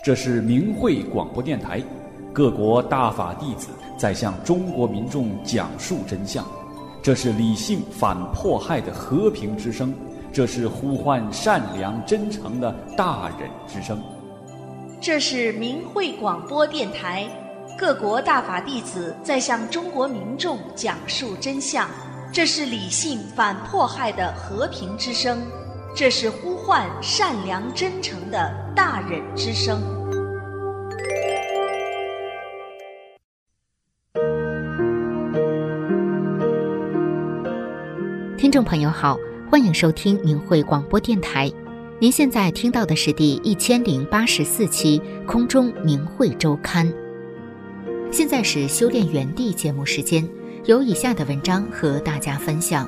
这是明慧广播电台，各国大法弟子在向中国民众讲述真相。这是理性反迫害的和平之声，这是呼唤善良真诚的大忍之声。 这是明慧广播电台，各国大法弟子在向中国民众讲述真相。这是理性反迫害的和平之声，这是呼唤善良真诚的大忍之声。 听众朋友好，欢迎收听明慧广播电台。您现在听到的是第1084期空中明慧周刊。现在是修炼园地节目时间，有以下的文章和大家分享。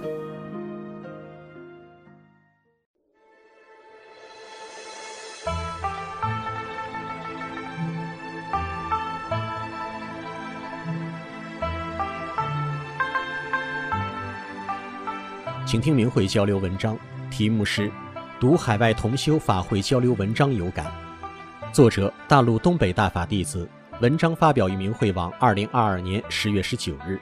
请听明慧交流文章，题目是读海外同修法会交流文章有感，作者大陆东北大法弟子，文章发表于明慧网2022年10月19日。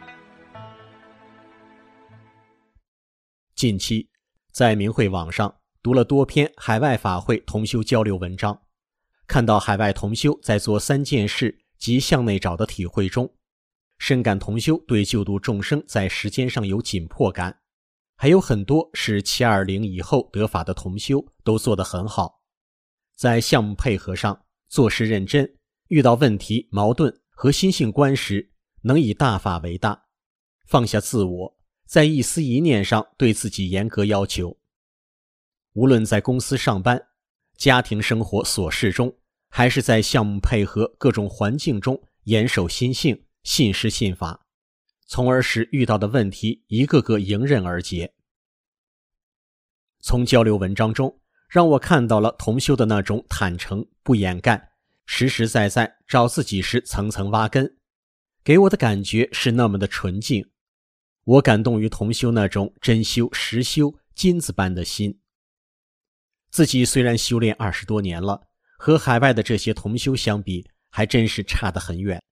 近期在明慧网上读了多篇海外法会同修交流文章，看到海外同修在做3件事及向内找的体会中，深感同修对救度众生在时间上有紧迫感，还有很多是720以后得法的同修都做得很好，在项目配合上做事认真，遇到问题矛盾和心性观时能以大法为大，放下自我，在一思一念上对自己严格要求。无论在公司上班、家庭生活琐事中，还是在项目配合各种环境中严守心性，信师信法，从而使遇到的问题一个个迎刃而解。从交流文章中让我看到了同修的那种坦诚不掩盖，实实在在找自己时层层挖根，给我的感觉是那么的纯净。我感动于同修那种真修实修金子般的心。自己虽然修炼20多年了，和海外的这些同修相比还真是差得很远。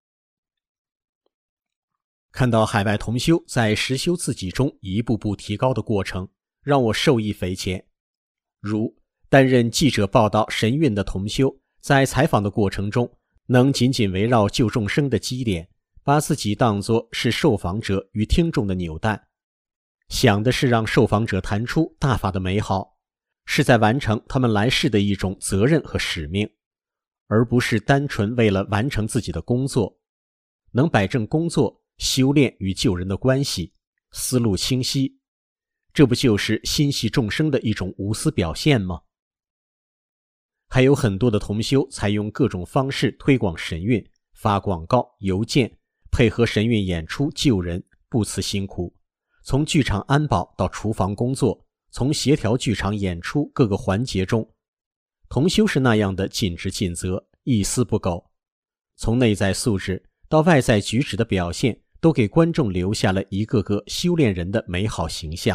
看到海外同修在实修自己中一步步提高的过程，让我受益匪浅。如担任记者报道神韵的同修，在采访的过程中能紧紧围绕救众生的基点，把自己当作是受访者与听众的纽带，想的是让受访者谈出大法的美好，是在完成他们来世的一种责任和使命，而不是单纯为了完成自己的工作。能摆正工作、修炼与救人的关系，思路清晰，这不就是心系众生的一种无私表现吗？还有很多的同修采用各种方式推广神韵，发广告、邮件，配合神韵演出救人，不辞辛苦。从剧场安保到厨房工作，从协调剧场演出各个环节中，同修是那样的尽职尽责，一丝不苟。从内在素质到外在举止的表现，都给观众留下了一个个修炼人的美好形象。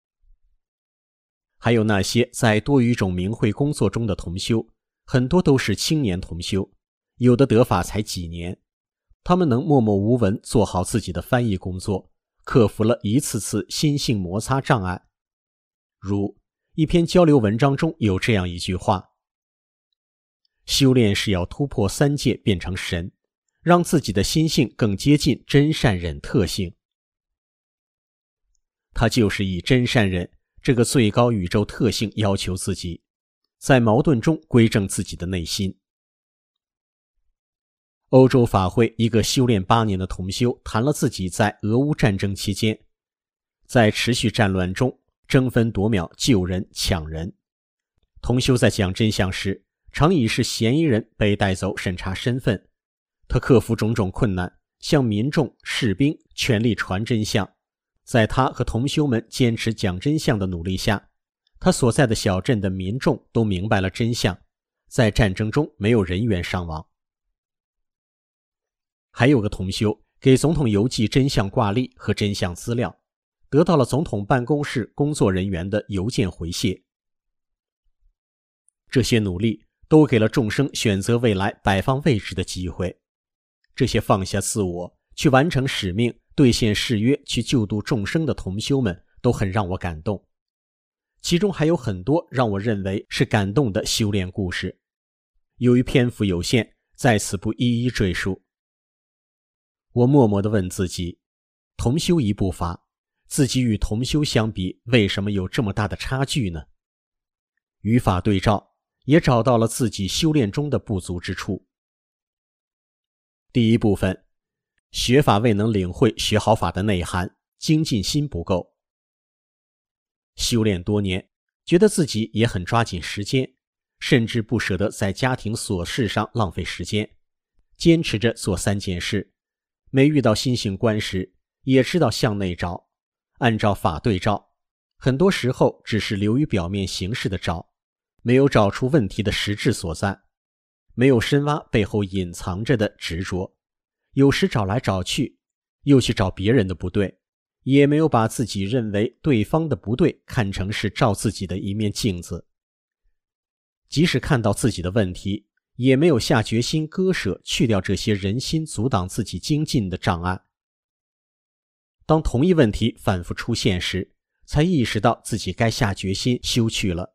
还有那些在多语种明慧工作中的同修，很多都是青年同修，有的得法才几年，他们能默默无闻做好自己的翻译工作，克服了一次次心性摩擦障碍。如一篇交流文章中有这样一句话：修炼是要突破3界变成神，让自己的心性更接近真善忍特性。他就是以真善忍这个最高宇宙特性要求自己，在矛盾中归正自己的内心。欧洲法会一个修炼8年的同修谈了自己在俄乌战争期间，在持续战乱中争分夺秒救人抢人。同修在讲真相时，常以是嫌疑人被带走审查身份，他克服种种困难，向民众、士兵全力传真相。在他和同修们坚持讲真相的努力下，他所在的小镇的民众都明白了真相，在战争中没有人员伤亡。还有个同修给总统邮寄真相挂历和真相资料，得到了总统办公室工作人员的邮件回谢。这些努力都给了众生选择未来摆放位置的机会。这些放下自我去完成使命、兑现誓约去救度众生的同修们都很让我感动，其中还有很多让我认为是感动的修炼故事。由于篇幅有限，在此不一一赘述。我默默地问自己，同修一部法，自己与同修相比，为什么有这么大的差距呢？与法对照，也找到了自己修炼中的不足之处。第一部分，学法未能领会学好法的内涵，精进心不够。修炼多年，觉得自己也很抓紧时间，甚至不舍得在家庭琐事上浪费时间，坚持着做3件事。没遇到心性关时，也知道向内找，按照法对照，很多时候只是流于表面形式的找，没有找出问题的实质所在，没有深挖背后隐藏着的执着，有时找来找去，又去找别人的不对，也没有把自己认为对方的不对看成是照自己的一面镜子。即使看到自己的问题，也没有下决心割舍去掉这些人心阻挡自己精进的障碍。当同一问题反复出现时，才意识到自己该下决心修去了。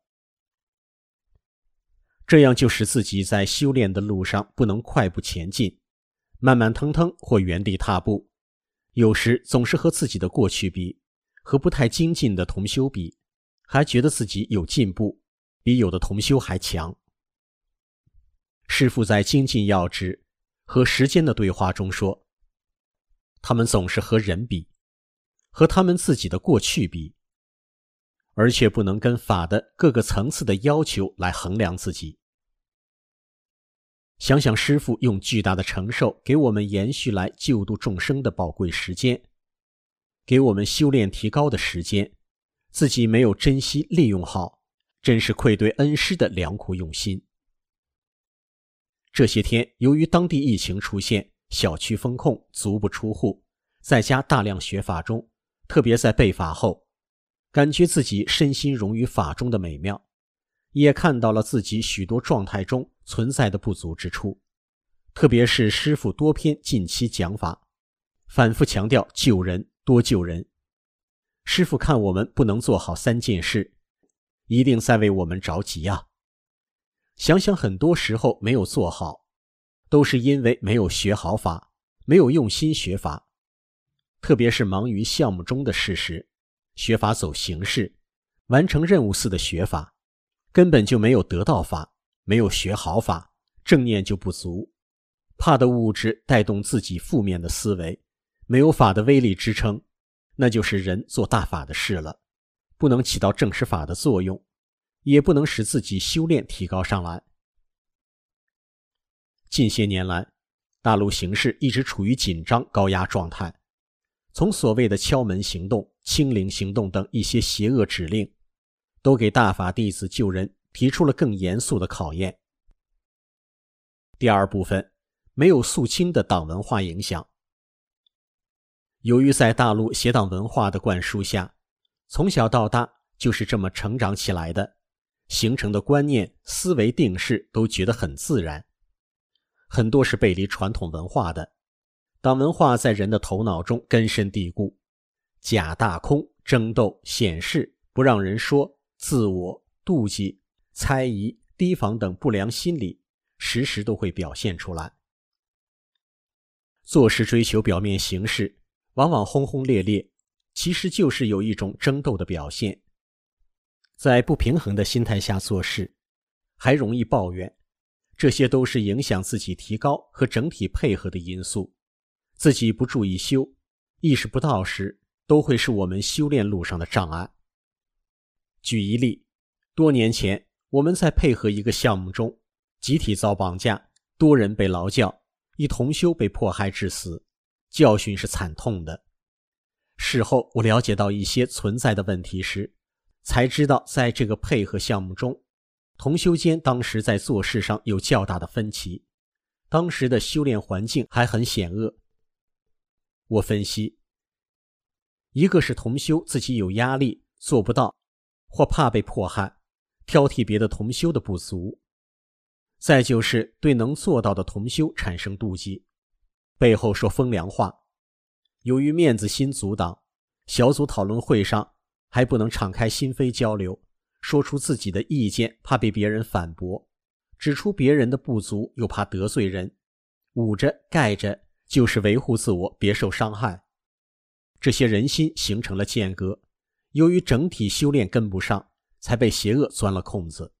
这样就使自己在修炼的路上不能快步前进，慢慢腾腾或原地踏步，有时总是和自己的过去比，和不太精进的同修比，还觉得自己有进步，比有的同修还强。师父在精进要旨和时间的对话中说，他们总是和人比，和他们自己的过去比，而却不能跟法的各个层次的要求来衡量自己。想想师父用巨大的承受给我们延续来救度众生的宝贵时间，给我们修炼提高的时间，自己没有珍惜利用好，真是愧对恩师的良苦用心。这些天由于当地疫情出现，小区封控，足不出户，在家大量学法中，特别在备法后，感觉自己身心融于法中的美妙，也看到了自己许多状态中存在的不足之处，特别是师父多篇近期讲法，反复强调救人，多救人。师父看我们不能做好3件事，一定在为我们着急啊。想想很多时候没有做好，都是因为没有学好法，没有用心学法，特别是忙于项目中的事时，学法走形式，完成任务似的学法，根本就没有得到法，没有学好法，正念就不足，怕的物质带动自己负面的思维，没有法的威力支撑，那就是人做大法的事了，不能起到正实法的作用，也不能使自己修炼提高上来。近些年来，大陆形势一直处于紧张高压状态，从所谓的敲门行动、清零行动等一些邪恶指令，都给大法弟子救人提出了更严肃的考验。第二部分，没有肃清的党文化影响。由于在大陆邪党文化的灌输下，从小到大就是这么成长起来的，形成的观念、思维定式都觉得很自然，很多是背离传统文化的。党文化在人的头脑中根深蒂固，假大空、争斗、显示、不让人说、自我、妒忌、猜疑、提防等不良心理时时都会表现出来。做事追求表面形式，往往轰轰烈烈，其实就是有一种争斗的表现。在不平衡的心态下做事，还容易抱怨，这些都是影响自己提高和整体配合的因素。自己不注意修，意识不到时，都会是我们修炼路上的障碍。举一例，多年前我们在配合一个项目中，集体遭绑架，多人被劳教，一同修被迫害致死，教训是惨痛的。事后我了解到一些存在的问题时，才知道在这个配合项目中，同修间当时在做事上有较大的分歧，当时的修炼环境还很险恶。我分析，一个是同修自己有压力做不到，或怕被迫害，挑剔别的同修的不足； 再就是对能做到的同修产生妒忌，背后说风凉话。由于面子心阻挡，小组讨论会上还不能敞开心扉交流，说出自己的意见，怕被别人反驳，指出别人的不足又怕得罪人，捂着盖着，就是维护自我别受伤害。这些人心形成了间隔，由于整体修炼跟不上，才被邪恶钻了空子。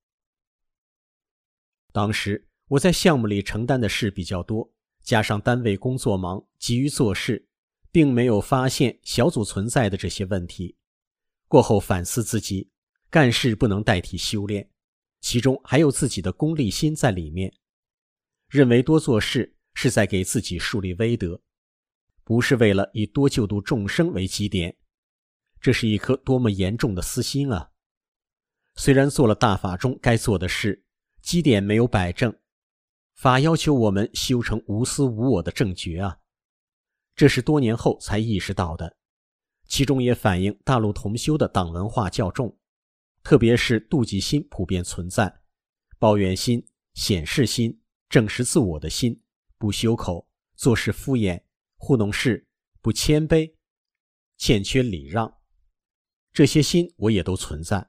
当时我在项目里承担的事比较多，加上单位工作忙，急于做事，并没有发现小组存在的这些问题。过后反思自己，干事不能代替修炼，其中还有自己的功利心在里面，认为多做事是在给自己树立威德，不是为了以多救度众生为基点。这是一颗多么严重的私心啊！虽然做了大法中该做的事，基点没有摆正，法要求我们修成无私无我的正觉啊，这是多年后才意识到的。其中也反映大陆同修的党文化较重，特别是妒忌心普遍存在，抱怨心、显示心、证实自我的心，不修口，做事敷衍，糊弄事，不谦卑，欠缺礼让，这些心我也都存在。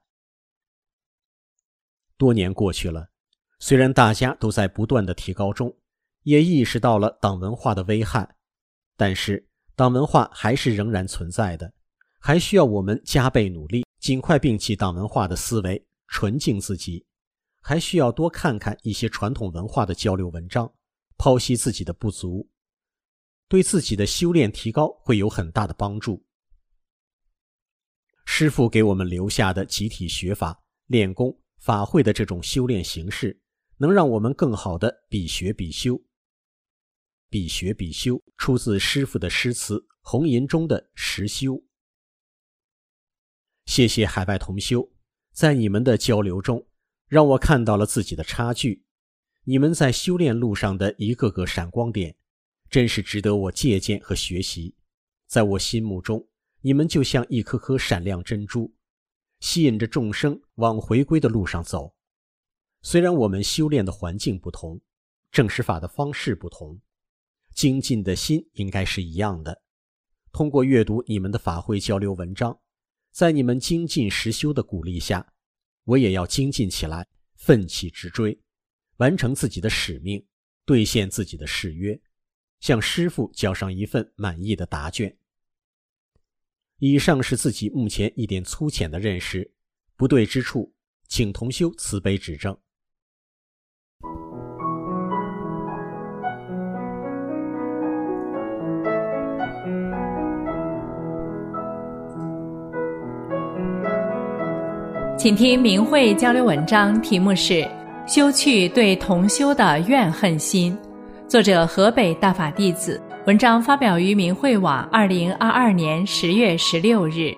多年过去了，虽然大家都在不断的提高中，也意识到了党文化的危害，但是党文化还是仍然存在的，还需要我们加倍努力，尽快摒弃党文化的思维，纯净自己，还需要多看看一些传统文化的交流文章，剖析自己的不足，对自己的修炼提高会有很大的帮助。师父给我们留下的集体学法、练功、法会的这种修炼形式，能让我们更好的比学比修。比学比修出自师父的诗词《红吟》中的实修。谢谢海外同修，在你们的交流中，让我看到了自己的差距。你们在修炼路上的一个个闪光点，真是值得我借鉴和学习。在我心目中，你们就像一颗颗闪亮珍珠，吸引着众生往回归的路上走。虽然我们修炼的环境不同，证实法的方式不同，精进的心应该是一样的。通过阅读你们的法会交流文章，在你们精进实修的鼓励下，我也要精进起来，奋起直追，完成自己的使命，兑现自己的誓约，向师父交上一份满意的答卷。以上是自己目前一点粗浅的认识，不对之处，请同修慈悲指正。 请听明慧交流文章，题目是修去对同修的怨恨心，作者河北大法弟子，文章发表于明慧网2022年10月16日。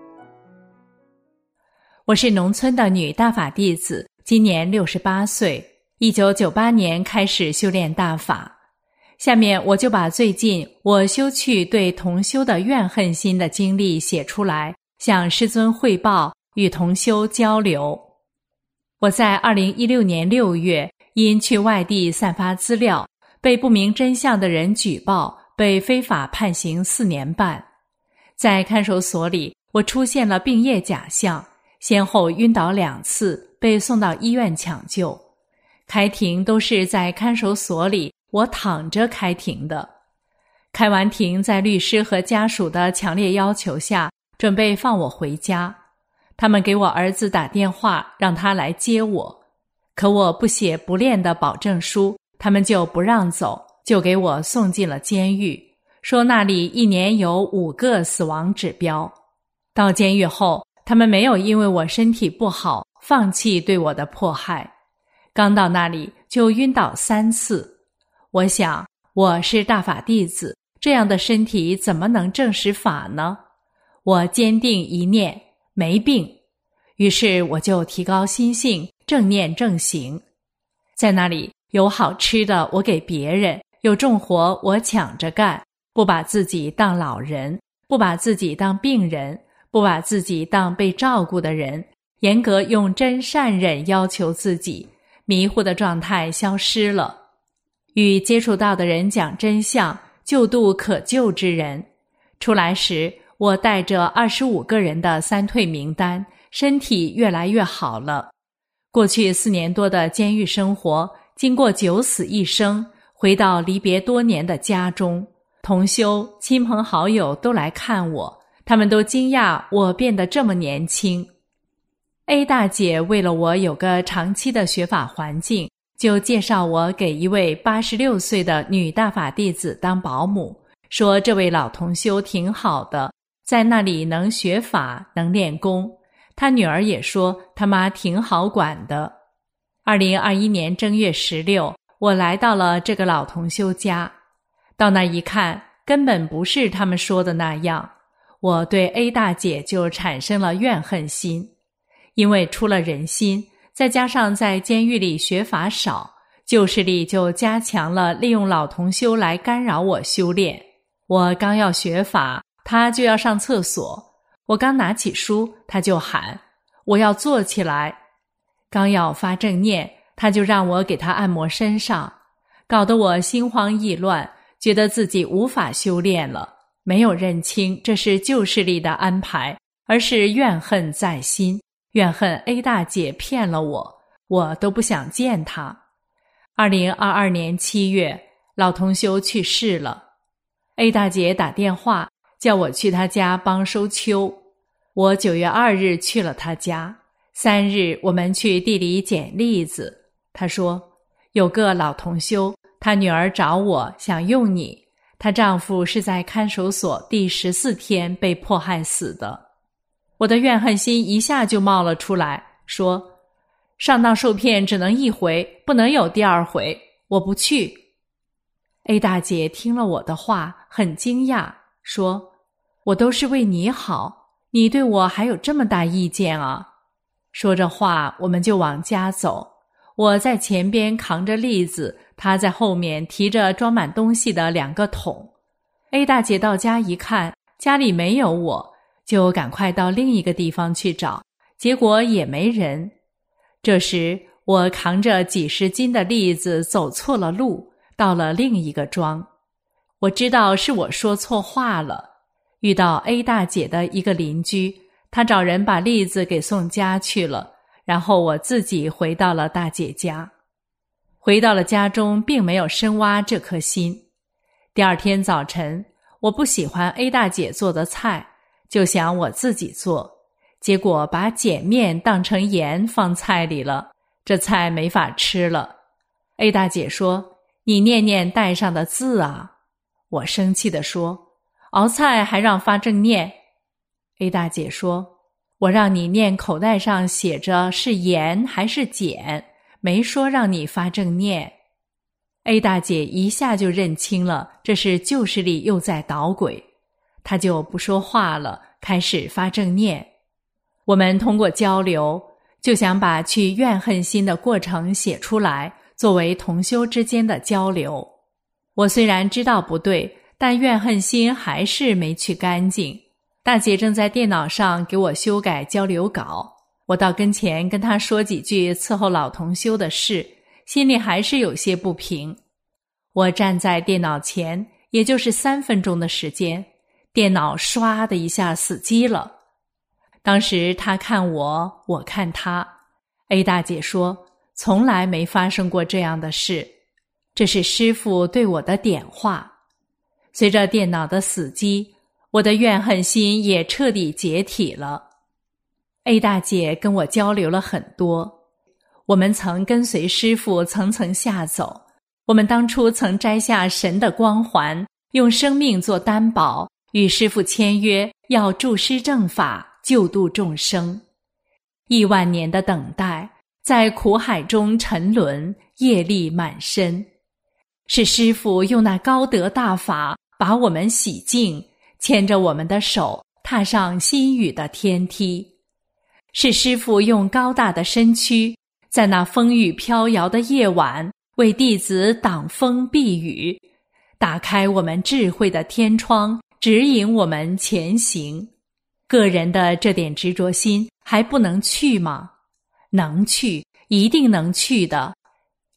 我是农村的女大法弟子，今年68岁，1998年开始修炼大法。下面我就把最近我修去对同修的怨恨心的经历写出来，向师尊汇报，与同修交流。我在2016年6月因去外地散发资料，被不明真相的人举报，被非法判刑4年半。在看守所里，我出现了病业假象，先后晕倒2次，被送到医院抢救。开庭都是在看守所里，我躺着开庭的。开完庭，在律师和家属的强烈要求下，准备放我回家。他们给我儿子打电话，让他来接我。可我不写不练的保证书，他们就不让走，就给我送进了监狱，说那里1年有5个死亡指标。到监狱后，他们没有因为我身体不好放弃对我的迫害。刚到那里就晕倒3次。我想，我是大法弟子，这样的身体怎么能证实法呢？我坚定一念，没病。于是我就提高心性，正念正行。在那里有好吃的我给别人，有重活我抢着干，不把自己当老人，不把自己当病人，不把自己当被照顾的人，严格用真善忍要求自己， 迷糊的状态消失了。与接触到的人讲真相，救度可救之人。出来时，我带着25个人的3退名单，身体越来越好了。过去4年多的监狱生活，经过9死1生，回到离别多年的家中，同修、亲朋好友都来看我，他们都惊讶我变得这么年轻。A 大姐为了我有个长期的学法环境，就介绍我给一位86岁的女大法弟子当保姆，说这位老同修挺好的，在那里能学法，能练功。他女儿也说他妈挺好管的。2021年正月16，我来到了这个老同修家。到那一看，根本不是他们说的那样，我对 A 大姐就产生了怨恨心。因为出了人心，再加上在监狱里学法少，旧势力就加强了利用老同修来干扰我修炼。我刚要学法，他就要上厕所，我刚拿起书，他就喊我要坐起来。刚要发正念，他就让我给他按摩身上，搞得我心慌意乱，觉得自己无法修炼了，没有认清这是旧势力的安排，而是怨恨在心，怨恨 A 大姐骗了我，我都不想见她。2022年7月，老同修去世了。A 大姐打电话叫我去她家帮收秋。我9月2日去了她家，3日我们去地里捡栗子。她说有个老同修，她女儿找我想用你，她丈夫是在看守所第14天被迫害死的。我的怨恨心一下就冒了出来，说上当受骗只能1回，不能有第2回，我不去。A 大姐听了我的话很惊讶，说我都是为你好，你对我还有这么大意见啊。说着话我们就往家走，我在前边扛着栗子，她在后面提着装满东西的2个桶。A 大姐到家一看，家里没有我，就赶快到另一个地方去找，结果也没人。这时我扛着几十斤的栗子走错了路，到了另一个庄。我知道是我说错话了，遇到 A 大姐的一个邻居，他找人把栗子给送家去了，然后我自己回到了大姐家。回到了家中，并没有深挖这颗心。第2天早晨，我不喜欢 A 大姐做的菜，就想我自己做，结果把碱面当成盐放菜里了，这菜没法吃了。A 大姐说你念念带上的字啊。我生气地说熬菜还让发正念。A 大姐说我让你念口袋上写着是盐还是碱，没说让你发正念。A 大姐一下就认清了这是旧势力又在捣鬼，她就不说话了，开始发正念。我们通过交流，就想把去怨恨心的过程写出来，作为同修之间的交流。我虽然知道不对，但怨恨心还是没去干净。大姐正在电脑上给我修改交流稿，我到跟前跟她说几句伺候老同修的事，心里还是有些不平。我站在电脑前，也就是3分钟的时间，电脑唰的一下死机了。当时她看我，我看她。A 大姐说从来没发生过这样的事，这是师父对我的点化。随着电脑的死机，我的怨恨心也彻底解体了。A 大姐跟我交流了很多，我们曾跟随师父层层下走，我们当初曾摘下神的光环，用生命做担保，与师父签约，要助师正法，救度众生。亿万年的等待，在苦海中沉沦，业力满身。是师父用那高德大法把我们洗净，牵着我们的手踏上心语的天梯。是师父用高大的身躯，在那风雨飘摇的夜晚，为弟子挡风避雨，打开我们智慧的天窗，指引我们前行。个人的这点执着心还不能去吗？能去，一定能去的，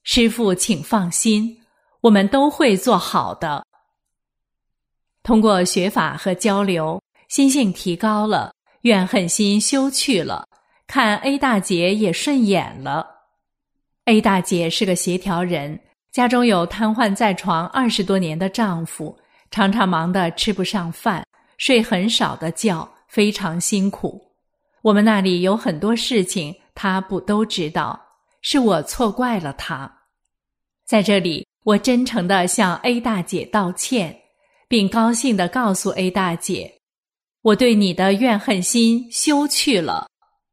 师父请放心，我们都会做好的。通过学法和交流，心性提高了，怨恨心修去了，看 A 大姐也顺眼了。A 大姐是个协调人，家中有瘫痪在床20多年的丈夫，常常忙得吃不上饭，睡很少的觉，非常辛苦。我们那里有很多事情她不都知道，是我错怪了她。在这里，我真诚地向 A 大姐道歉，并高兴地告诉 A 大姐，我对你的怨恨心修去了。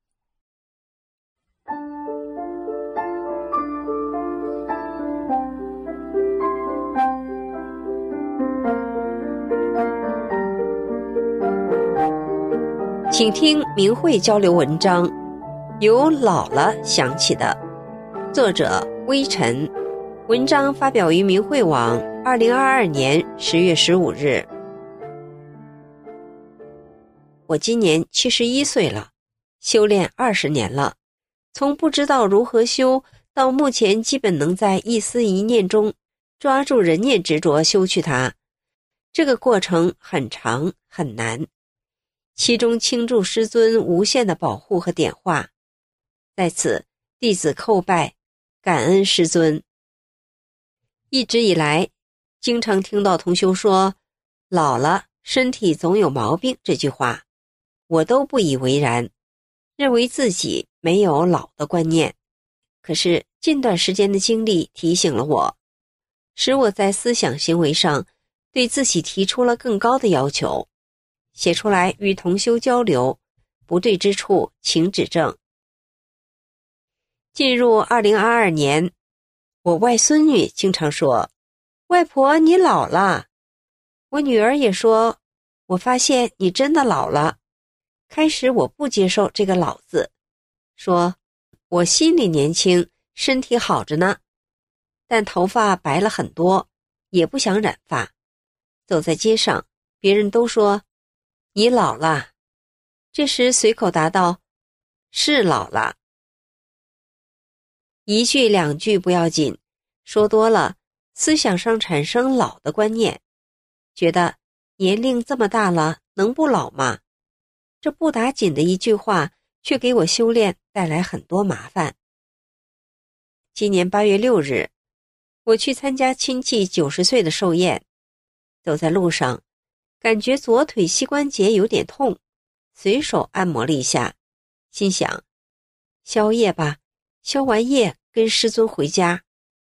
请听明慧交流文章，由老了想起的，作者微尘，文章发表于明慧网2022年10月15日。我今年71岁了，修炼20年了，从不知道如何修，到目前基本能在一思一念中抓住人念执着修去它。这个过程很长很难，其中倾注师尊无限的保护和点化，在此弟子叩拜，感恩师尊。一直以来，经常听到同修说老了身体总有毛病这句话，我都不以为然，认为自己没有老的观念。可是近段时间的经历提醒了我，使我在思想行为上对自己提出了更高的要求，写出来与同修交流，不对之处请指正。进入2022年，我外孙女经常说，外婆你老了。我女儿也说，我发现你真的老了。开始我不接受这个老字，说我心里年轻，身体好着呢，但头发白了很多，也不想染发。走在街上，别人都说你老了，这时随口答道，是老了。一句两句不要紧，说多了，思想上产生老的观念，觉得年龄这么大了，能不老吗？这不打紧的一句话，却给我修炼带来很多麻烦。今年8月6日，我去参加亲戚90岁的寿宴，走在路上，感觉左腿膝关节有点痛，随手按摩了一下，心想消业吧，消完业跟师尊回家。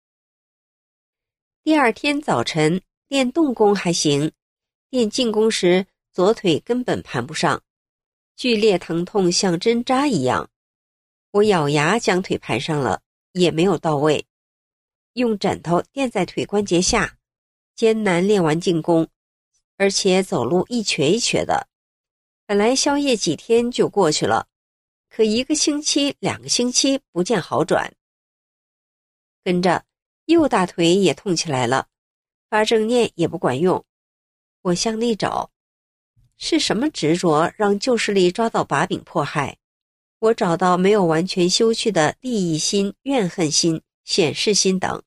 第二天早晨练动功还行，练静功时左腿根本盘不上，剧烈疼痛像针扎一样。我咬牙将腿盘上了，也没有到位，用枕头垫在腿关节下，艰难练完静功，而且走路一瘸一瘸的。本来消业几天就过去了，可1个星期2个星期不见好转。跟着右大腿也痛起来了，发正念也不管用。我向内找，是什么执着让旧势力抓到把柄迫害？我找到没有完全修去的利益心、怨恨心、显示心等。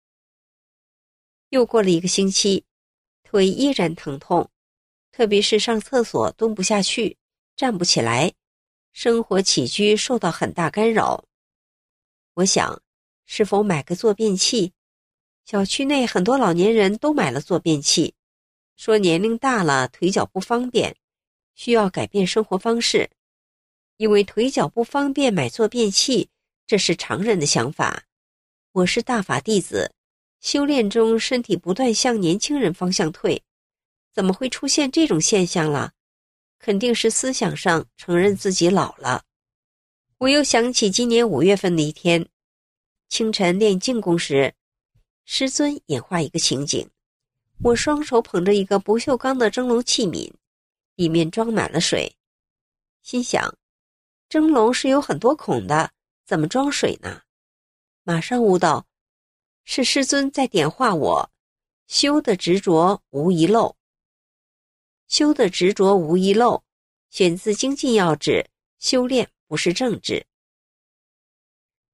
又过了1个星期，腿依然疼痛，特别是上厕所蹲不下去，站不起来，生活起居受到很大干扰。我想，是否买个坐便器？小区内很多老年人都买了坐便器，说年龄大了腿脚不方便，需要改变生活方式。因为腿脚不方便买坐便器，这是常人的想法。我是大法弟子，修炼中身体不断向年轻人方向退，怎么会出现这种现象了？肯定是思想上承认自己老了。我又想起今年5月份的一天，清晨练静功时，师尊演化一个情景，我双手捧着一个不锈钢的蒸笼器皿，里面装满了水，心想蒸笼是有很多孔的，怎么装水呢？马上悟到，是师尊在点化我，修的执着无遗漏。修的执着无遗漏，选自精进要旨，修炼不是政治。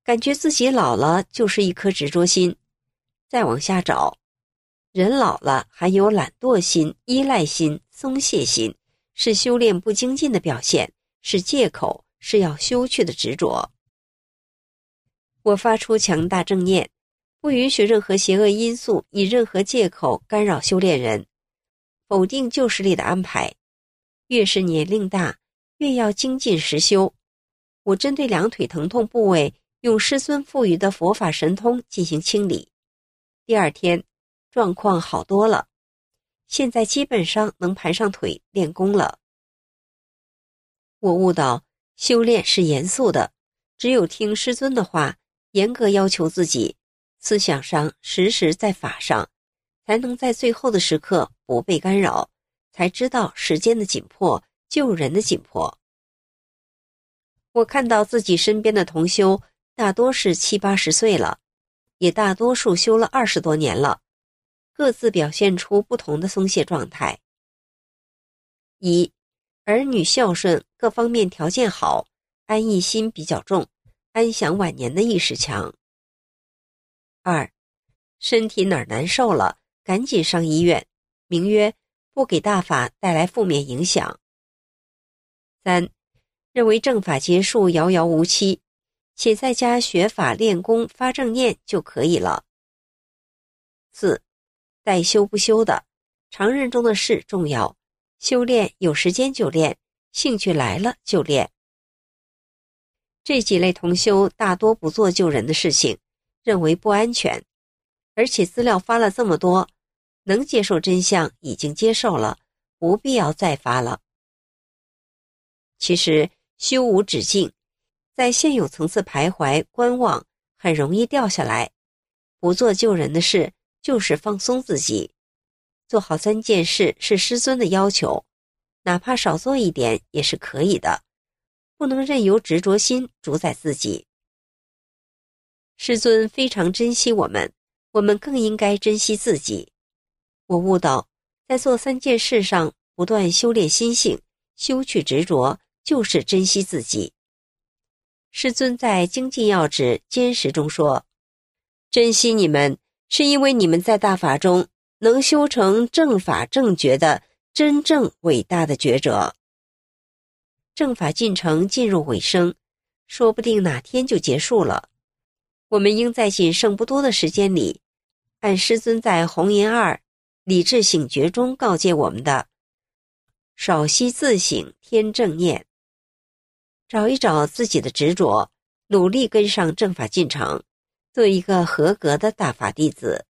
感觉自己老了就是一颗执着心。再往下找，人老了还有懒惰心、依赖心、松懈心，是修炼不精进的表现，是借口，是要修去的执着。我发出强大正念，不允许任何邪恶因素以任何借口干扰修炼人，否定旧势力的安排。越是年龄大，越要精进实修。我针对两腿疼痛部位，用师尊赋予的佛法神通进行清理。第二天，状况好多了，现在基本上能盘上腿练功了。我悟到，修炼是严肃的，只有听师尊的话，严格要求自己，思想上时时在法上，才能在最后的时刻不被干扰，才知道时间的紧迫，救人的紧迫。我看到自己身边的同修大多是70、80岁了，也大多数修了20多年了，各自表现出不同的松懈状态。一、儿女孝顺，各方面条件好，安逸心比较重，安享晚年的意识强。二、身体哪儿难受了，赶紧上医院，名曰不给大法带来负面影响。三、认为正法结束遥遥无期，且在家学法练功发正念就可以了。四、带修不修的，常人中的事重要，修炼有时间就练，兴趣来了就练。这几类同修大多不做救人的事情，认为不安全，而且资料发了这么多，能接受真相已经接受了，不必要再发了。其实修无止境，在现有层次徘徊观望，很容易掉下来。不做救人的事，就是放松自己。做好3件事是师尊的要求，哪怕少做一点也是可以的，不能任由执着心主宰自己。师尊非常珍惜我们，我们更应该珍惜自己。我悟到，在做3件事上不断修炼心性，修去执着，就是珍惜自己。师尊在精进要旨坚实中说，珍惜你们，是因为你们在大法中能修成正法正觉的真正伟大的觉者。正法进程进入尾声，说不定哪天就结束了。我们应在仅剩不多的时间里，按师尊在红岩2理智醒觉中告诫我们的，少息自省添正念，找一找自己的执着，努力跟上正法进程，做一个合格的大法弟子。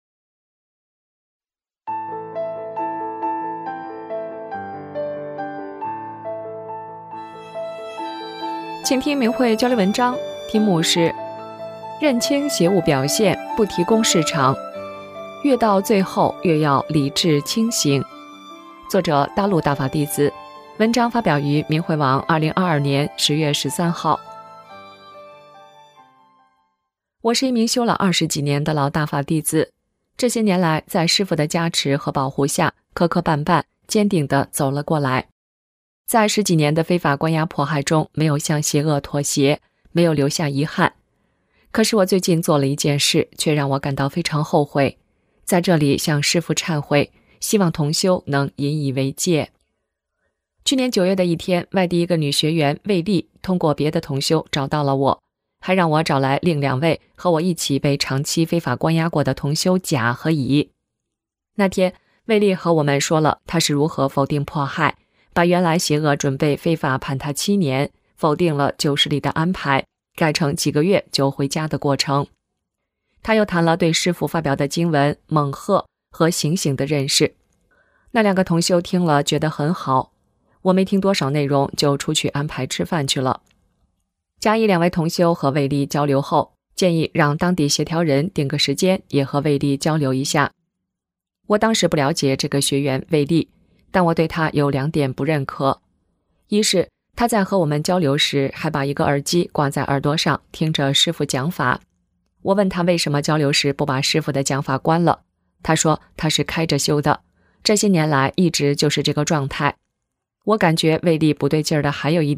请听明慧交流文章，题目是认清邪物表现，不提供市场，越到最后越要理智清醒。作者大陆大法弟子，文章发表于明慧网2022年10月13号。我是一名修了20几年的老大法弟子，这些年来在师父的加持和保护下，磕磕绊绊，坚定地走了过来。在10几年的非法关押迫害中，没有向邪恶妥协，没有留下遗憾。可是我最近做了一件事，却让我感到非常后悔，在这里向师父忏悔，希望同修能引以为戒。去年9月的一天，外地一个女学员魏丽通过别的同修找到了我，还让我找来另2位和我一起被长期非法关押过的同修甲和乙。那天，魏丽和我们说了她是如何否定迫害，把原来邪恶准备非法判他7年，否定了旧势力的安排，改成几个月就回家的过程。他又谈了对师父发表的经文猛鹤和醒醒的认识。那2个同修听了觉得很好，我没听多少内容就出去安排吃饭去了。甲乙2位同修和魏丽交流后，建议让当地协调人定个时间也和魏丽交流一下。我当时不了解这个学员魏丽，但我对他有2点不认可。一是他在和我们交流时还把一个耳机挂在耳朵上听着师父讲法。我问他为什么交流时不把师父的讲法关了，他说他是开着修的，这些年来一直就是这个状态。我感觉魏丽不对劲儿的还有一点，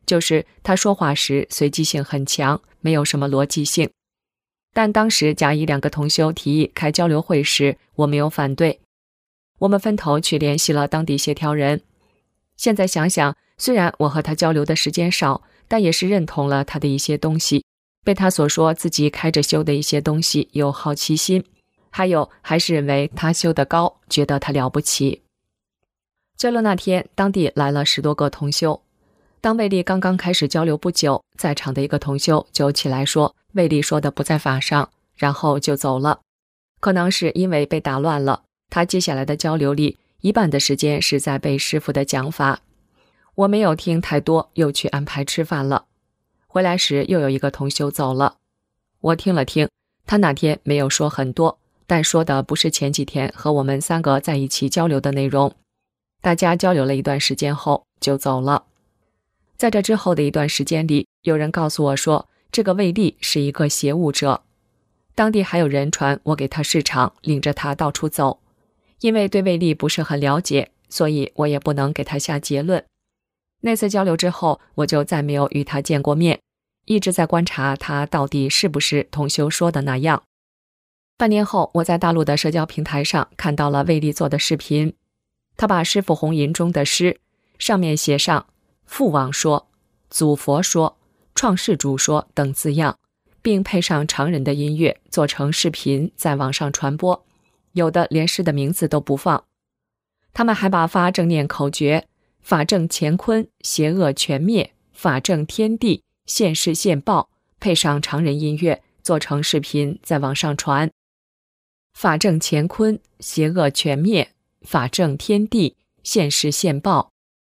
就是他说话时随机性很强，没有什么逻辑性。但当时甲乙2个同修提议开交流会时，我没有反对。我们分头去联系了当地协调人。现在想想，虽然我和他交流的时间少，但也是认同了他的一些东西，被他所说自己开着修的一些东西有好奇心，还有还是认为他修得高，觉得他了不起。交流那天，当地来了10多个同修。当魏丽刚刚开始交流不久，在场的一个同修就起来说魏丽说的不在法上，然后就走了。可能是因为被打乱了，他接下来的交流里一半的时间是在背师父的讲法。我没有听太多，又去安排吃饭了。回来时又有一个同修走了。我听了听，他那天没有说很多，但说的不是前几天和我们3个在一起交流的内容。大家交流了一段时间后就走了。在这之后的一段时间里，有人告诉我说这个魏丽是一个邪物者。当地还有人传我给他市场，领着他到处走。因为对魏丽不是很了解，所以我也不能给他下结论。那次交流之后，我就再没有与他见过面，一直在观察他到底是不是同修说的那样。半年后，我在大陆的社交平台上看到了魏丽做的视频。他把师父弘吟中的诗上面写上父王说、祖佛说、创世主说等字样，并配上常人的音乐，做成视频在网上传播，有的连诗的名字都不放。他们还把发正念口诀法正乾坤，邪恶全灭，法正天地，现世现报，配上常人音乐，做成视频在网上传。法正乾坤，邪恶全灭，法正天地，现世现报。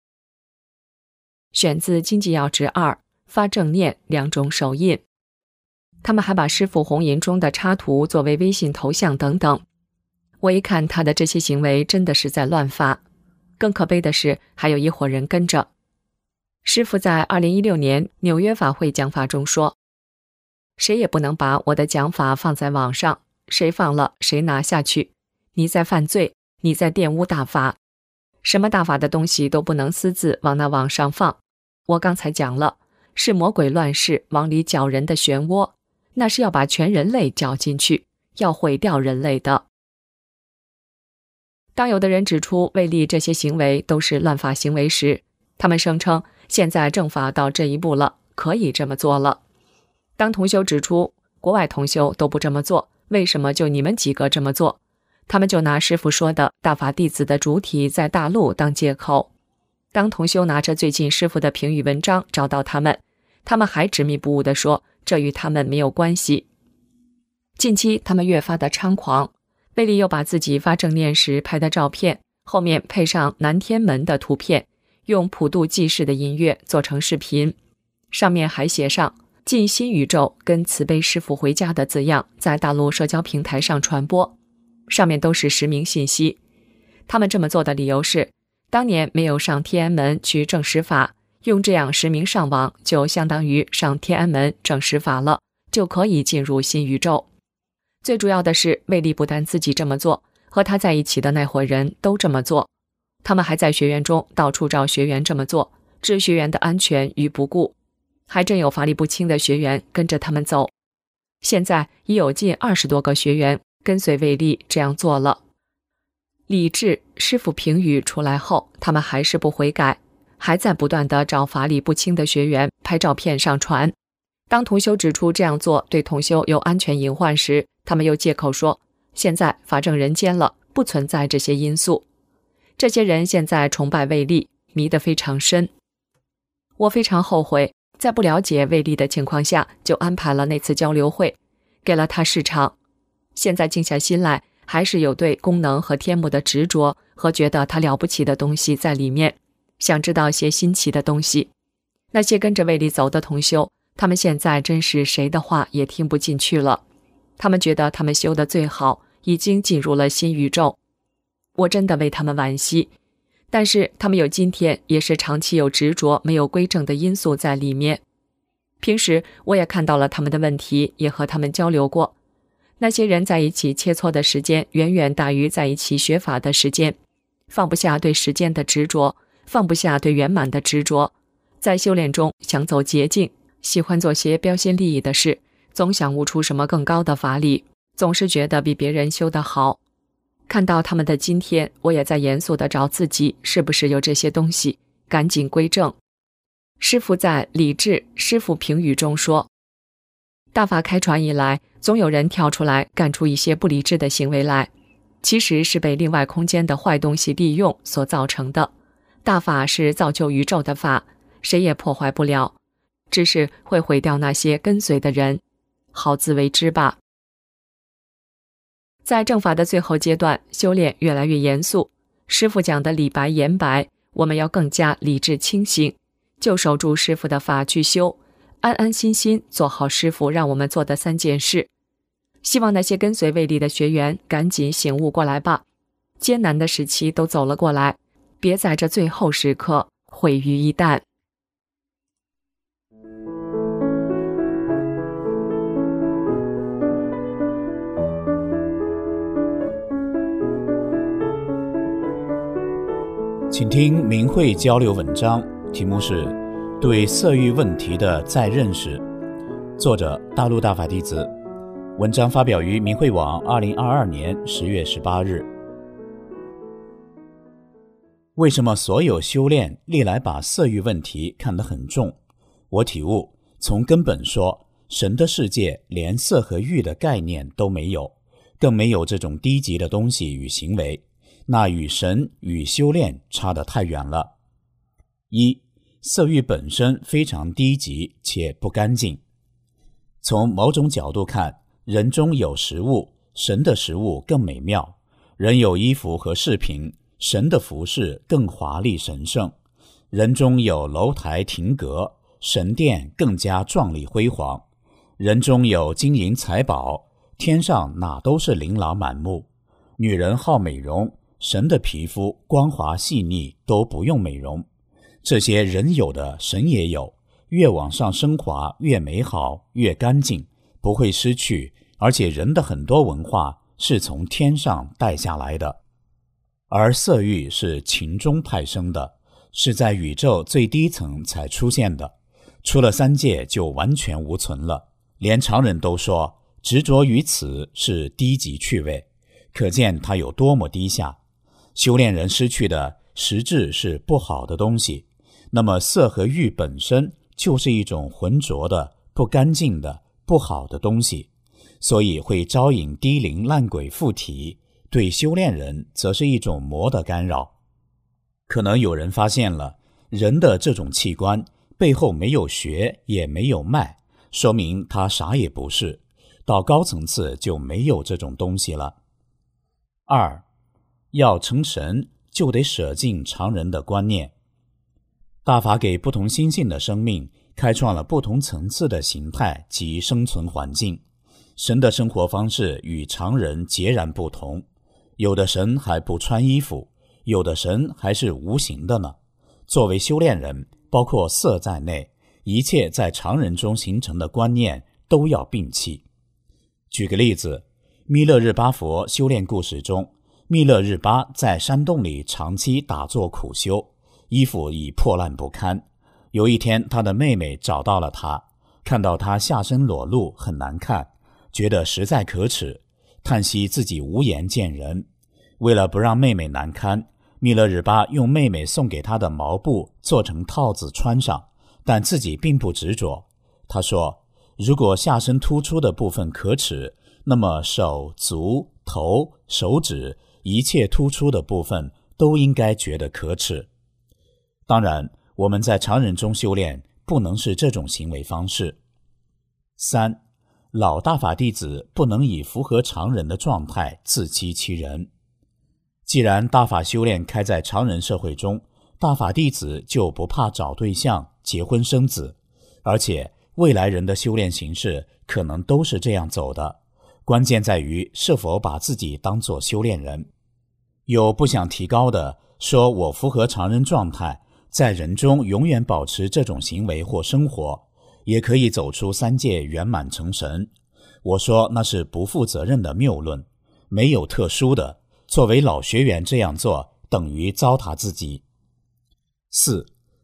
选自《经济要旨2》，发正念2种手印。他们还把师父弘吟中的插图作为微信头像等等。我一看他的这些行为真的是在乱发。更可悲的是，还有一伙人跟着。师父在2016年纽约法会讲法中说，谁也不能把我的讲法放在网上，谁放了谁拿下去，你在犯罪，你在玷污大法，什么大法的东西都不能私自往那网上放。我刚才讲了，是魔鬼乱世往里搅人的漩涡，那是要把全人类搅进去，要毁掉人类的。当有的人指出魏丽这些行为都是乱法行为时，他们声称现在正法到这一步了，可以这么做了。当同修指出国外同修都不这么做，为什么就你们几个这么做？他们就拿师父说的大法弟子的主体在大陆当借口。当同修拿着最近师父的评语文章找到他们还执迷不悟地说这与他们没有关系。近期他们越发的猖狂，魏丽又把自己发正念时拍的照片后面配上南天门的图片，用普度济世的音乐做成视频，上面还写上进新宇宙跟慈悲师父回家的字样，在大陆社交平台上传播，上面都是实名信息。他们这么做的理由是，当年没有上天安门去证实法，用这样实名上网就相当于上天安门证实法了，就可以进入新宇宙。最主要的是，魏丽不但自己这么做，和他在一起的那伙人都这么做。他们还在学员中到处找学员这么做，置学员的安全于不顾，还真有法力不清的学员跟着他们走。现在已有近20多个学员跟随魏丽这样做了。理智师父评语出来后，他们还是不悔改，还在不断地找法力不清的学员拍照片上传。当同修指出这样做对同修有安全隐患时，他们又借口说现在法正人间了，不存在这些因素。这些人现在崇拜魏丽，迷得非常深。我非常后悔在不了解魏丽的情况下就安排了那次交流会，给了他市场。现在静下心来，还是有对功能和天目的执着和觉得他了不起的东西在里面，想知道些新奇的东西。那些跟着魏丽走的同修，他们现在真是谁的话也听不进去了。他们觉得他们修得最好，已经进入了新宇宙。我真的为他们惋惜，但是他们有今天，也是长期有执着没有归正的因素在里面。平时我也看到了他们的问题，也和他们交流过。那些人在一起切磋的时间远远大于在一起学法的时间，放不下对时间的执着，放不下对圆满的执着， 在修炼中想走捷径，喜欢做些标新立异的事，总想悟出什么更高的法理，总是觉得比别人修得好。看到他们的今天，我也在严肃地找自己是不是有这些东西，赶紧归正。师父在《理智师父评语》中说，大法开传以来，总有人跳出来干出一些不理智的行为来，其实是被另外空间的坏东西利用所造成的。大法是造就宇宙的法，谁也破坏不了，只是会毁掉那些跟随的人，好自为之吧。在正法的最后阶段，修炼越来越严肃，师父讲的理白言白，我们要更加理智清醒，就守住师父的法去修，安安心心做好师父让我们做的3件事。希望那些跟随魏力的学员赶紧醒悟过来吧，艰难的时期都走了过来，别在这最后时刻毁于一旦。 请听明慧交流文章，题目是对色欲问题的再认识，作者大陆大法弟子，文章发表于明慧网2022年10月18日。为什么所有修炼历来把色欲问题看得很重？我体悟，从根本说，神的世界连色和欲的概念都没有，更没有这种低级的东西与行为，那与神与修炼差得太远了。一，色欲本身非常低级且不干净。从某种角度看，人中有食物，神的食物更美妙；人有衣服和饰品，神的服饰更华丽神圣；人中有楼台亭阁，神殿更加壮丽辉煌；人中有金银财宝，天上哪都是琳琅满目。女人好美容，神的皮肤光滑细腻，都不用美容。这些人有的神也有，越往上升华越美好，越干净，不会失去，而且人的很多文化是从天上带下来的。而色欲是情中派生的，是在宇宙最低层才出现的，出了3界就完全无存了。连常人都说执着于此是低级趣味，可见它有多么低下。修炼人失去的实质是不好的东西，那么色和欲本身就是一种浑浊的、不干净的、不好的东西，所以会招引低灵烂鬼附体，对修炼人则是一种魔的干扰。可能有人发现了，人的这种器官背后没有血也没有脉，说明他啥也不是，到高层次就没有这种东西了。2，要成神就得舍尽常人的观念。大法给不同心性的生命开创了不同层次的形态及生存环境，神的生活方式与常人截然不同，有的神还不穿衣服，有的神还是无形的呢。作为修炼人，包括色在内，一切在常人中形成的观念都要摒弃。举个例子，弥勒日巴佛修炼故事中，弥勒日巴在山洞里长期打坐苦修，衣服已破烂不堪。有一天，他的妹妹找到了他，看到他下身裸露很难看，觉得实在可耻，叹息自己无颜见人。为了不让妹妹难堪，弥勒日巴用妹妹送给他的毛布做成套子穿上，但自己并不执着。他说，如果下身突出的部分可耻，那么手、足、头、手指一切突出的部分都应该觉得可耻。当然，我们在常人中修炼不能是这种行为方式。3，老大法弟子不能以符合常人的状态自欺欺人。既然大法修炼开在常人社会中，大法弟子就不怕找对象、结婚生子，而且未来人的修炼形式可能都是这样走的，关键在于是否把自己当作修炼人。有不想提高的说，我符合常人状态，在人中永远保持这种行为或生活，也可以走出3界圆满成神。我说那是不负责任的谬论，没有特殊的，作为老学员这样做等于糟蹋自己。4，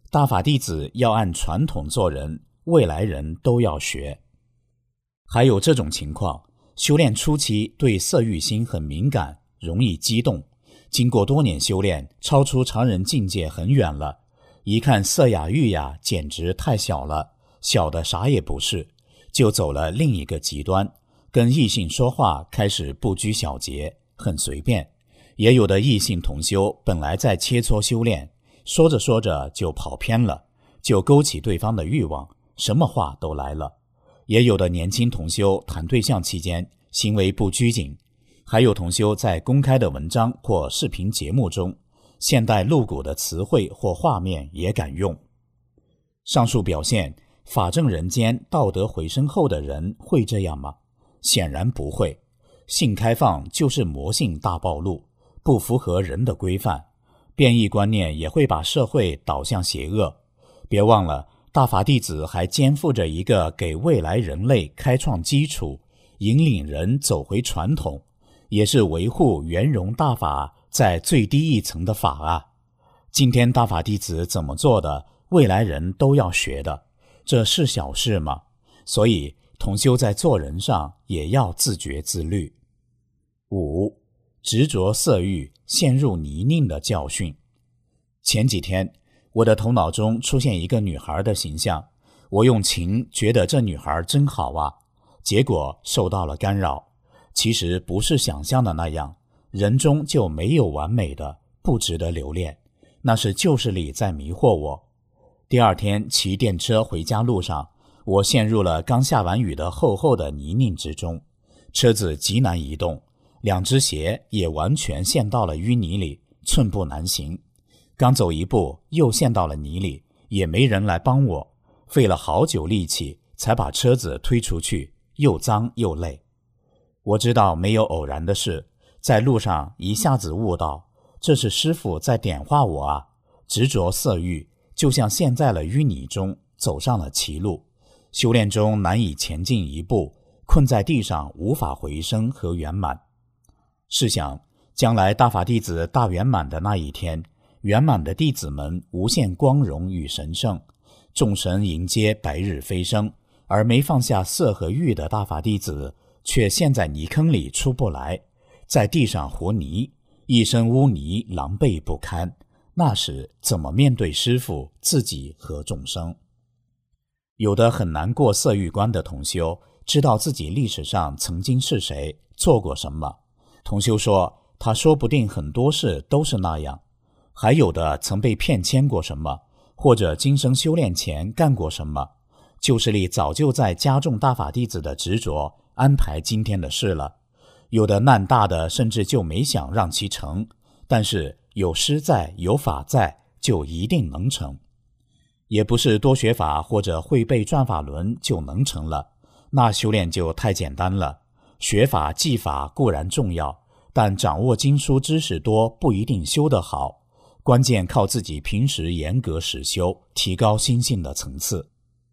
大法弟子要按传统做人，未来人都要学。还有这种情况，修炼初期对色欲心很敏感，容易激动，经过多年修炼，超出常人境界很远了，一看色呀欲呀简直太小了，小的啥也不是，就走了另一个极端，跟异性说话开始不拘小节，很随便。也有的异性同修本来在切磋修炼，说着说着就跑偏了，就勾起对方的欲望，什么话都来了。也有的年轻同修谈对象期间行为不拘谨，还有同修在公开的文章或视频节目中，现代露骨的词汇或画面也敢用。上述表现，法正人间道德回升后的人会这样吗？显然不会。性开放就是魔性大暴露，不符合人的规范，变异观念也会把社会导向邪恶。别忘了，大法弟子还肩负着一个给未来人类开创基础，引领人走回传统，也是维护圆融大法在最低一层的法啊。今天大法弟子怎么做的，未来人都要学的，这是小事吗？所以同修在做人上也要自觉自律。5. 执着色欲陷入泥泞的教训。前几天我的头脑中出现一个女孩的形象，我用情觉得这女孩真好啊，结果受到了干扰。其实不是想象的那样，人中就没有完美的，不值得留恋，那是旧势力在迷惑我。第二天骑电车回家路上，我陷入了刚下完雨的厚厚的泥泞之中，车子极难移动，两只鞋也完全陷到了淤泥里，寸步难行。刚走一步又陷到了泥里，也没人来帮我，费了好久力气才把车子推出去，又脏又累。我知道没有偶然的事，在路上一下子悟到，这是师父在点化我啊！执着色欲，就像陷在了淤泥中，走上了歧路，修炼中难以前进一步，困在地上无法回升和圆满。试想，将来大法弟子大圆满的那一天，圆满的弟子们无限光荣与神圣，众神迎接白日飞升，而没放下色和欲的大法弟子却陷在泥坑里出不来，在地上和泥，一身污泥，狼狈不堪，那时怎么面对师父、自己和众生？有的很难过色欲关的同修，知道自己历史上曾经是谁，做过什么。同修说，他说不定很多事都是那样。还有的曾被骗签过什么，或者今生修炼前干过什么，旧势力早就在加重大法弟子的执着，安排今天的事了。有的难大的甚至就没想让其成，但是有师在有法在，就一定能成。也不是多学法或者会背转法轮就能成了，那修炼就太简单了。学法技法固然重要，但掌握经书知识多不一定修得好，关键靠自己平时严格实修，提高心性的层次。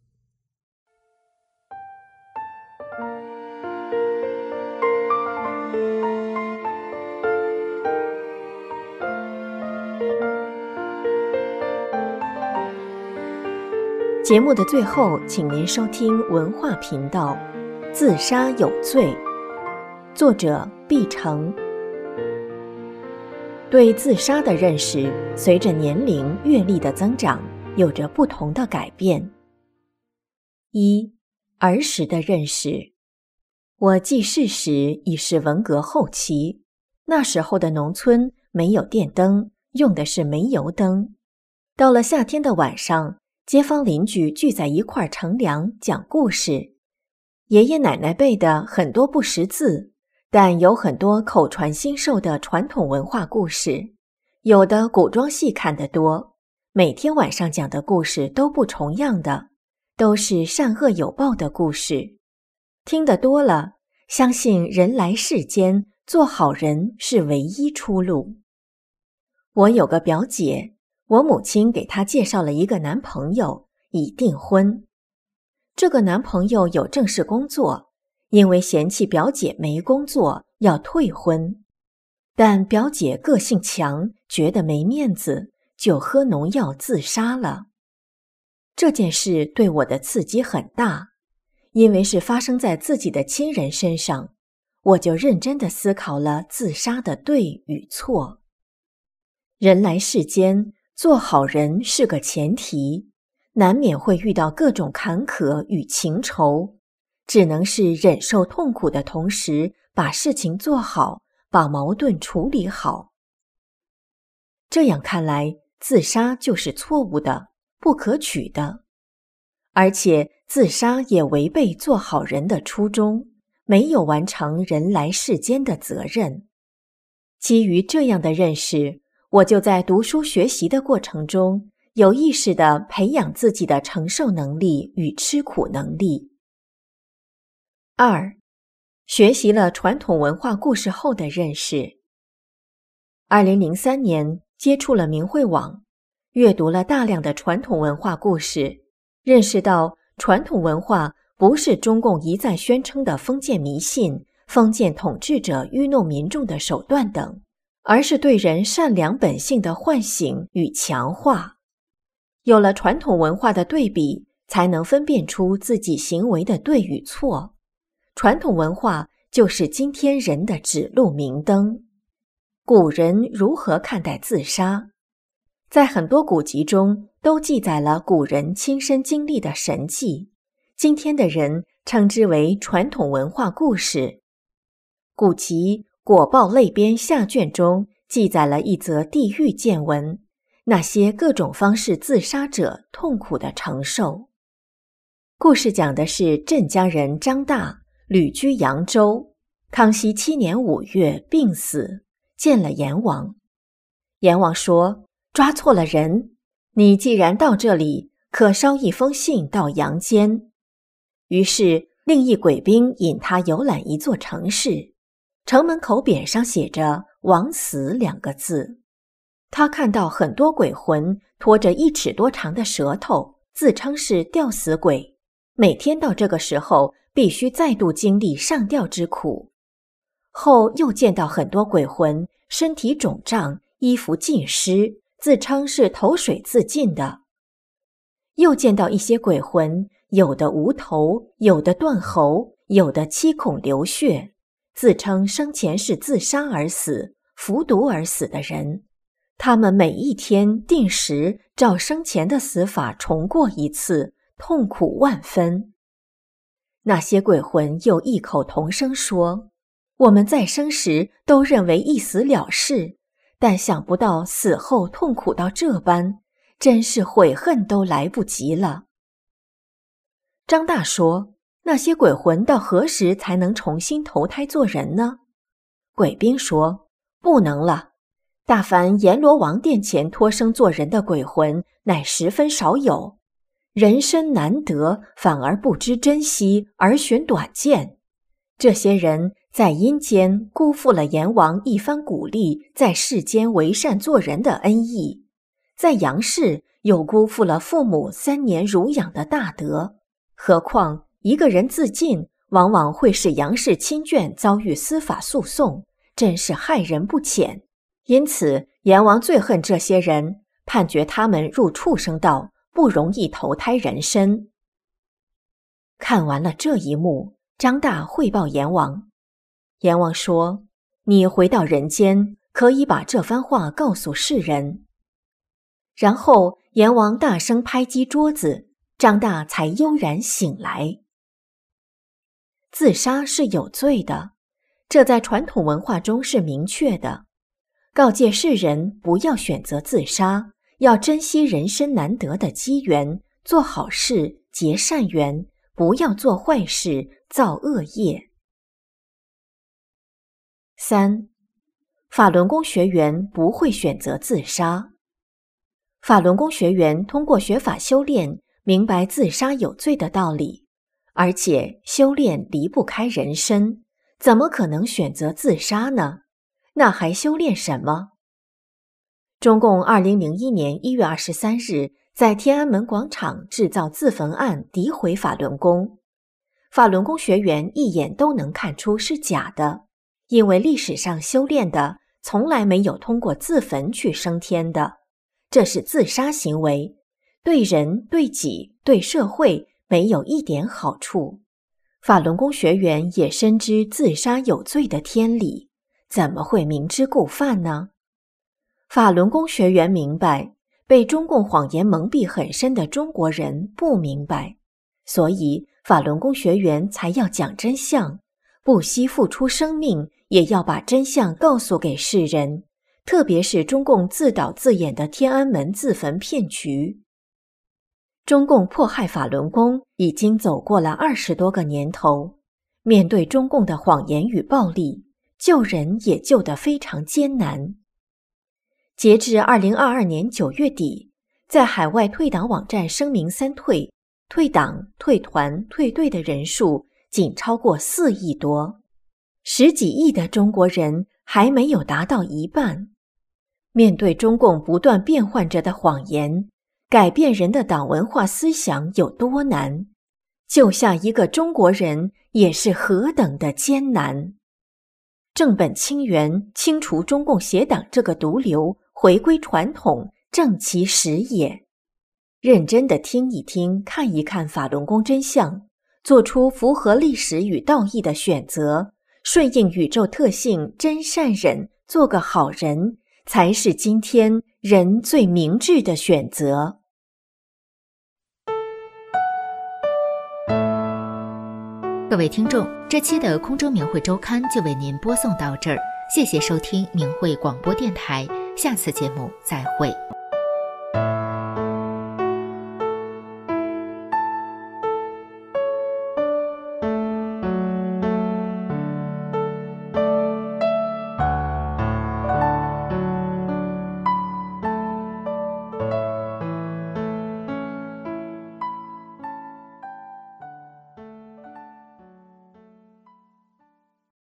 节目的最后，请您收听文化频道《自杀有罪》，作者毕成。对自杀的认识随着年龄阅历的增长有着不同的改变。1. 儿时的认识。我记事时已是文革后期，那时候的农村没有电灯，用的是煤油灯。到了夏天的晚上，街坊邻居聚在一块乘凉讲故事。爷爷奶奶辈的很多不识字，但有很多口传心授的传统文化故事，有的古装戏看得多，每天晚上讲的故事都不重样的，都是善恶有报的故事。听得多了，相信人来世间做好人是唯一出路。我有个表姐，我母亲给她介绍了一个男朋友，已订婚。这个男朋友有正式工作，因为嫌弃表姐没工作，要退婚。但表姐个性强，觉得没面子，就喝农药自杀了。 这件事对我的刺激很大，因为是发生在自己的亲人身上，我就认真地思考了自杀的对与错。人来世间，做好人是个前提，难免会遇到各种坎坷与情仇，只能是忍受痛苦的同时，把事情做好，把矛盾处理好。这样看来，自杀就是错误的，不可取的，而且自杀也违背做好人的初衷，没有完成人来世间的责任。基于这样的认识，我就在读书学习的过程中，有意识地培养自己的承受能力与吃苦能力。2. 学习了传统文化故事后的认识。2003年接触了明慧网，阅读了大量的传统文化故事，认识到传统文化不是中共一再宣称的封建迷信、封建统治者愚弄民众的手段等，而是对人善良本性的唤醒与强化。有了传统文化的对比，才能分辨出自己行为的对与错。传统文化就是今天人的指路明灯。古人如何看待自杀？在很多古籍中都记载了古人亲身经历的神迹，今天的人称之为传统文化故事。古籍《果报类编》下卷中记载了一则地狱见闻，那些各种方式自杀者痛苦的承受。故事讲的是镇江人张大旅居扬州，康熙7年5月病死，见了阎王。阎王说，抓错了人，你既然到这里，可捎一封信到阳间。于是另一鬼兵引他游览一座城市，城门口匾上写着枉死2个字。他看到很多鬼魂拖着1尺多长的舌头，自称是吊死鬼，每天到这个时候必须再度经历上吊之苦。后又见到很多鬼魂身体肿胀，衣服浸湿，自称是投水自尽的。又见到一些鬼魂，有的无头，有的断喉，有的七孔流血，自称生前是自杀而死、服毒而死的人。他们每一天定时照生前的死法重过一次，痛苦万分。那些鬼魂又异口同声说，我们在生时都认为一死了事，但想不到死后痛苦到这般，真是悔恨都来不及了。张大说，那些鬼魂到何时才能重新投胎做人呢？鬼兵说，不能了，大凡阎罗王殿前托生做人的鬼魂乃十分少有，人身难得，反而不知珍惜而寻短见。这些人在阴间辜负了阎王一番鼓励在世间为善做人的恩义，在阳世又辜负了父母3年乳养的大德。何况一个人自尽，往往会使阳世亲眷遭遇司法诉讼，真是害人不浅。因此阎王最恨这些人，判决他们入畜生道，不容易投胎人身。看完了这一幕，张大汇报阎王。阎王说，你回到人间，可以把这番话告诉世人。然后阎王大声拍击桌子，张大才悠然醒来。自杀是有罪的，这在传统文化中是明确的，告诫世人不要选择自杀，要珍惜人生难得的机缘，做好事，结善缘，不要做坏事，造恶业。3. 法轮功学员不会选择自杀。法轮功学员通过学法修炼，明白自杀有罪的道理，而且修炼离不开人身，怎么可能选择自杀呢？那还修炼什么？中共2001年1月23日在天安门广场制造自焚案，诋毁法轮功。法轮功学员一眼都能看出是假的，因为历史上修炼的从来没有通过自焚去升天的，这是自杀行为， 对人、对己、对社会没有一点好处。法轮功学员也深知自杀有罪的天理，怎么会明知故犯呢？法轮功学员明白，被中共谎言蒙蔽很深的中国人不明白，所以法轮功学员才要讲真相，不惜付出生命也要把真相告诉给世人，特别是中共自导自演的天安门自焚骗局。中共迫害法轮功已经走过了20多个年头，面对中共的谎言与暴力，救人也救得非常艰难。截至2022年9月底，在海外退党网站声明3退，退党、退团、退队的人数仅超过4亿多，10几亿的中国人还没有达到一半。面对中共不断变换着的谎言，改变人的党文化思想有多难，救下一个中国人也是何等的艰难。正本清源，清除中共邪党这个毒瘤，回归传统，正其实也。认真地听一听，看一看法轮功真相，做出符合历史与道义的选择，顺应宇宙特性，真善忍，做个好人，才是今天人最明智的选择。 各位听众，这期的空中明慧周刊就为您播送到这儿，谢谢收听明慧广播电台，下次节目再会。